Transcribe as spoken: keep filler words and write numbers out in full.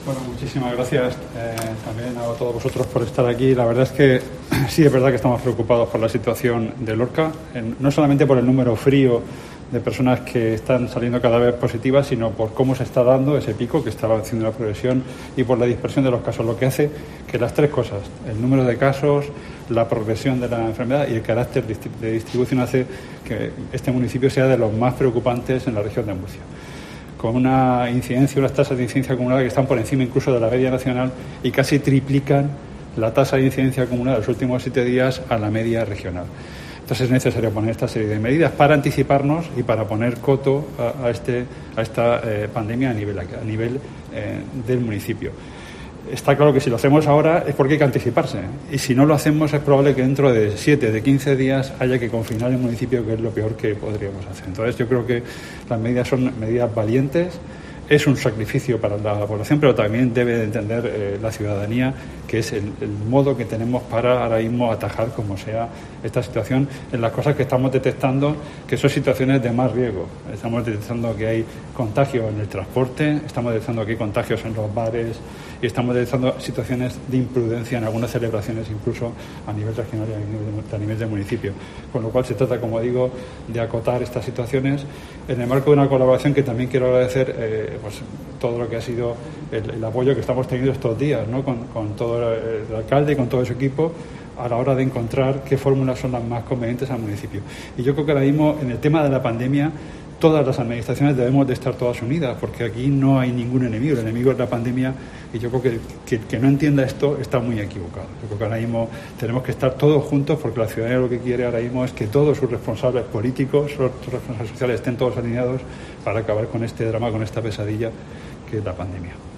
Bueno, muchísimas gracias eh, también a todos vosotros por estar aquí. La verdad es que sí es verdad que estamos preocupados por la situación de Lorca, en, no solamente por el número frío de personas que están saliendo cada vez positivas, sino por cómo se está dando ese pico que está haciendo una progresión y por la dispersión de los casos, lo que hace que las tres cosas, el número de casos, la progresión de la enfermedad y el carácter de distribución, hace que este municipio sea de los más preocupantes en la región de Murcia, con una incidencia, unas tasas de incidencia acumulada que están por encima incluso de la media nacional y casi triplican la tasa de incidencia acumulada de los últimos siete días a la media regional. Entonces es necesario poner esta serie de medidas para anticiparnos y para poner coto a, a, este, a esta eh, pandemia a nivel, a nivel eh, del municipio. Está claro que si lo hacemos ahora es porque hay que anticiparse, y si no lo hacemos es probable que dentro de siete, de quince días haya que confinar el municipio, que es lo peor que podríamos hacer. Entonces yo creo que las medidas son medidas valientes. Es un sacrificio para la población, pero también debe de entender eh, la ciudadanía que es el, el modo que tenemos para ahora mismo atajar como sea esta situación en las cosas que estamos detectando, que son situaciones de más riesgo. Estamos detectando que hay contagios en el transporte, estamos detectando que hay contagios en los bares y estamos detectando situaciones de imprudencia en algunas celebraciones, incluso a nivel regional y a nivel de, a nivel de municipio. Con lo cual se trata, como digo, de acotar estas situaciones en el marco de una colaboración que también quiero agradecer eh, pues todo lo que ha sido el, el apoyo que estamos teniendo estos días, ¿no? con, con todo el alcalde y con todo su equipo a la hora de encontrar qué fórmulas son las más convenientes al municipio. Y yo creo que ahora mismo en el tema de la pandemia todas las administraciones debemos de estar todas unidas, porque aquí no hay ningún enemigo, el enemigo es la pandemia, y yo creo que que, que no entienda esto está muy equivocado. Yo creo que ahora mismo tenemos que estar todos juntos, porque la ciudadanía lo que quiere ahora mismo es que todos sus responsables políticos, sus responsables sociales estén todos alineados para acabar con este drama, con esta pesadilla que es la pandemia.